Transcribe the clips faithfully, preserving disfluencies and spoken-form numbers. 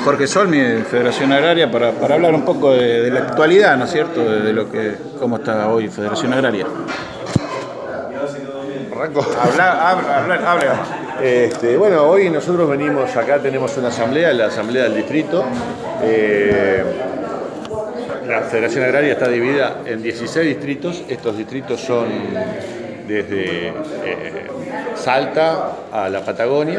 Jorge Solmi, Federación Agraria, para, para hablar un poco de, de la actualidad, ¿no es cierto?, de, de lo que, cómo está hoy Federación Agraria. Arranco. Habla, habla, habla, habla. Este, bueno, hoy nosotros venimos acá, tenemos una asamblea, la asamblea del distrito. Eh, la Federación Agraria está dividida en dieciséis distritos. Estos distritos son desde eh, Salta a la Patagonia,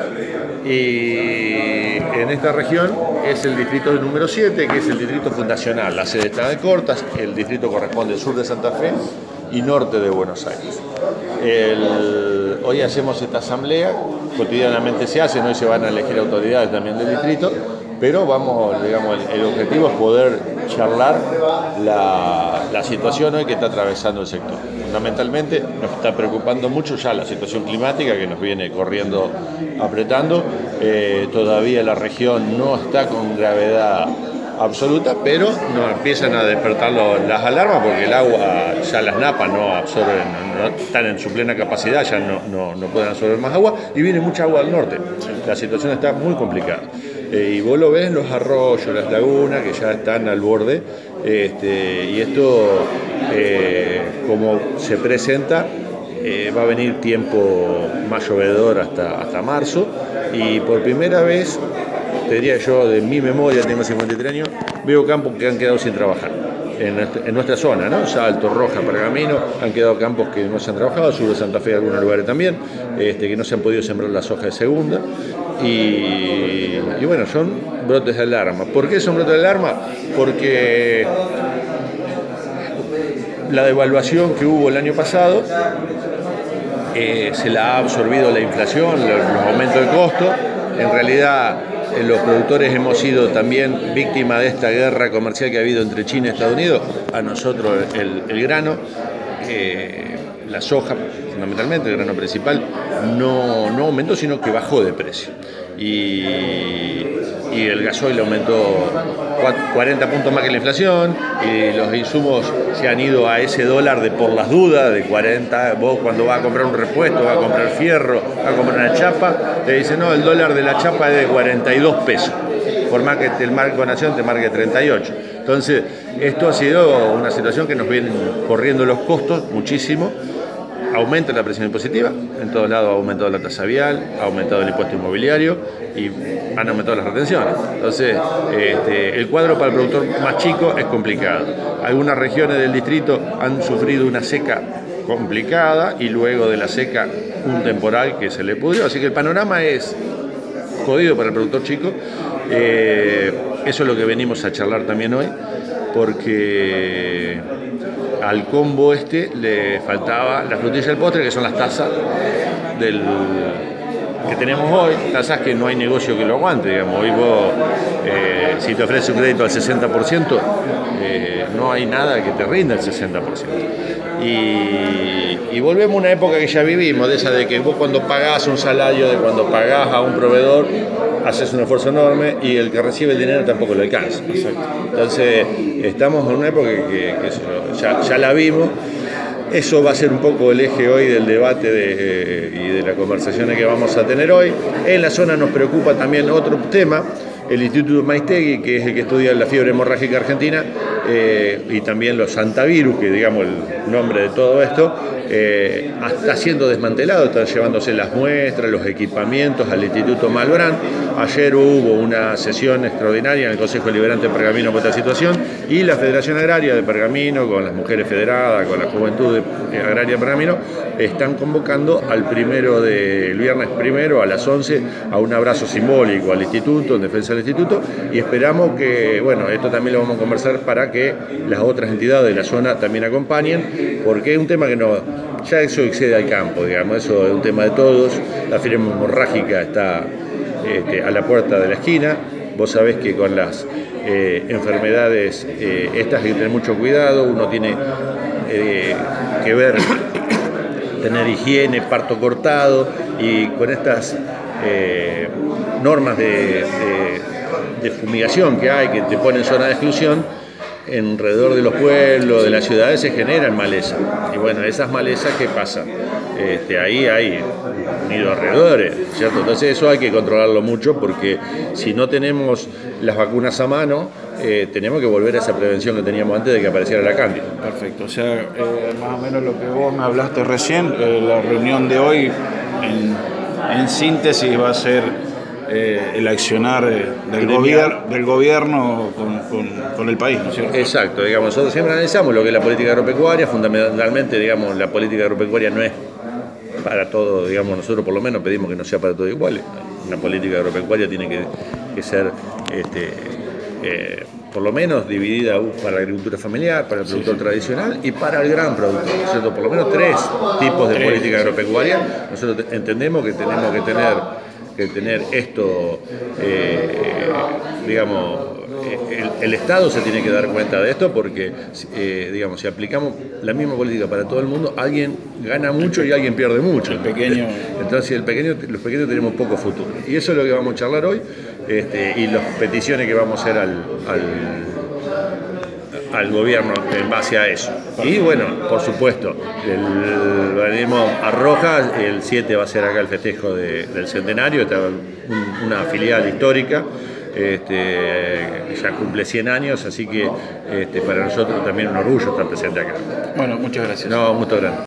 y en esta región es el distrito número siete, que es el distrito fundacional. La sede está de Cortas, el distrito corresponde al sur de Santa Fe y norte de Buenos Aires. El, hoy hacemos esta asamblea, cotidianamente se hace, hoy se van a elegir autoridades también del distrito, pero vamos, digamos, el, el objetivo es poder charlar la, la situación hoy que está atravesando el sector. Fundamentalmente nos está preocupando mucho ya la situación climática que nos viene corriendo, apretando. Eh, todavía la región no está con gravedad absoluta, pero nos empiezan a despertar los, las alarmas, porque el agua, ya las napas no absorben, no, están en su plena capacidad, ya no, no, no pueden absorber más agua, y viene mucha agua del norte. La situación está muy complicada. Eh, y vos lo ves en los arroyos, las lagunas, que ya están al borde, este, y esto, eh, como se presenta, eh, va a venir tiempo más llovedor hasta, hasta marzo, y por primera vez, te diría yo, de mi memoria, tengo cincuenta y tres años, veo campos que han quedado sin trabajar. En nuestra, en nuestra zona, ¿no? Salto, Roja, Pergamino, han quedado campos que no se han trabajado, sur de Santa Fe, en algunos lugares también, este, que no se han podido sembrar la soja de segunda. Y, y bueno, son brotes de alarma. ¿Por qué son brotes de alarma? Porque la devaluación que hubo el año pasado eh, se la ha absorbido la inflación, los, los aumentos de costo. En realidad, los productores hemos sido también víctimas de esta guerra comercial que ha habido entre China y Estados Unidos. A nosotros el, el grano, eh, la soja fundamentalmente, el grano principal, no, no aumentó, sino que bajó de precio. Y, y el gasoil aumentó cuarenta puntos más que la inflación, y los insumos se han ido a ese dólar de por las dudas, de cuarenta. Vos cuando vas a comprar un repuesto, vas a comprar fierro, vas a comprar una chapa, te dicen, no, el dólar de la chapa es de cuarenta y dos pesos, por más que el Marco Nación te marque treinta y ocho. Entonces, esto ha sido una situación que nos vienen corriendo los costos muchísimo. Aumenta la presión impositiva, en todos lados ha aumentado la tasa vial, ha aumentado el impuesto inmobiliario y han aumentado las retenciones. Entonces, este, el cuadro para el productor más chico es complicado. Algunas regiones del distrito han sufrido una seca complicada y luego de la seca un temporal que se le pudrió, así que el panorama es jodido para el productor chico. Eh, eso es lo que venimos a charlar también hoy, porque al combo este le faltaba la frutilla del postre, que son las tasas del, que tenemos hoy, tasas que no hay negocio que lo aguante, digamos. Hoy vos, eh, si te ofrece un crédito al sesenta por ciento, eh, no hay nada que te rinda el sesenta por ciento. Y, y volvemos a una época que ya vivimos, de esa de que vos cuando pagás un salario, de cuando pagás a un proveedor, haces un esfuerzo enorme y el que recibe el dinero tampoco lo alcanza. Exacto. Entonces, estamos en una época que, que, que ya, ya la vimos. Eso va a ser un poco el eje hoy del debate de, eh, y de las conversaciones que vamos a tener hoy. En la zona nos preocupa también otro tema, el Instituto Maistegui, que es el que estudia la fiebre hemorrágica argentina, eh, y también los hantavirus, que digamos el nombre de todo esto, eh, está siendo desmantelado, están llevándose las muestras, los equipamientos al Instituto Malbrán. Ayer hubo una sesión extraordinaria en el Consejo Deliberante de Pergamino por esta situación, y la Federación Agraria de Pergamino, con las mujeres federadas, con la Juventud Agraria de Pergamino, están convocando al primero de, el viernes primero a las once a un abrazo simbólico al Instituto, en defensa del Instituto, y esperamos que, bueno, esto también lo vamos a conversar para que las otras entidades de la zona también acompañen, porque es un tema que no, ya eso excede al campo, digamos, eso es un tema de todos. La fiebre hemorrágica está este, a la puerta de la esquina. Vos sabés que con las eh, enfermedades eh, estas hay que tener mucho cuidado, uno tiene eh, que ver, tener higiene, parto cortado, y con estas eh, normas de, de, de fumigación que hay, que te ponen zona de exclusión, alrededor de los pueblos, de las ciudades, se generan malezas. Y bueno, esas malezas, ¿qué pasa? Este, ahí hay nido de roedores, ¿cierto? Entonces eso hay que controlarlo mucho, porque si no tenemos las vacunas a mano, eh, tenemos que volver a esa prevención que teníamos antes de que apareciera la cándida. Perfecto, o sea, eh, más o menos lo que vos me hablaste recién, eh, la reunión de hoy, en, en síntesis, va a ser eh, el accionar eh, del, gobier del gobierno con, con, con el país, ¿no es cierto? Exacto, digamos, nosotros siempre analizamos lo que es la política agropecuaria. Fundamentalmente, digamos, la política agropecuaria no es para todo, digamos, nosotros por lo menos pedimos que no sea para todo igual. Una política agropecuaria tiene que, que ser, este, eh, por lo menos dividida para la agricultura familiar, para el productor sí, sí. tradicional y para el gran productor, ¿cierto? Por lo menos tres tipos de tres, política agropecuaria. Nosotros entendemos que tenemos que tener, que tener esto, eh, digamos, El, el Estado se tiene que dar cuenta de esto, porque, eh, digamos, si aplicamos la misma política para todo el mundo, alguien gana mucho y alguien pierde mucho. El pequeño. Entonces, el pequeño, los pequeños tenemos poco futuro. Y eso es lo que vamos a charlar hoy, este, y las peticiones que vamos a hacer al, al, al gobierno en base a eso. Y bueno, por supuesto, el venimos a Rojas, el siete va a ser acá el festejo de, del centenario, esta, un, una filial histórica. Este, ya cumple cien años, así que este, para nosotros también un orgullo estar presente acá. Bueno, muchas gracias. No, muchas gracias.